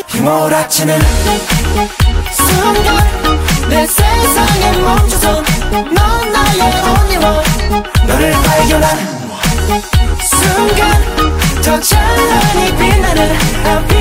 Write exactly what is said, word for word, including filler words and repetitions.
휘몰아치는 순간 내 세상에 멈춰선 넌 나의 only one. 너를 발견한 순간 더 찬란히 빛나는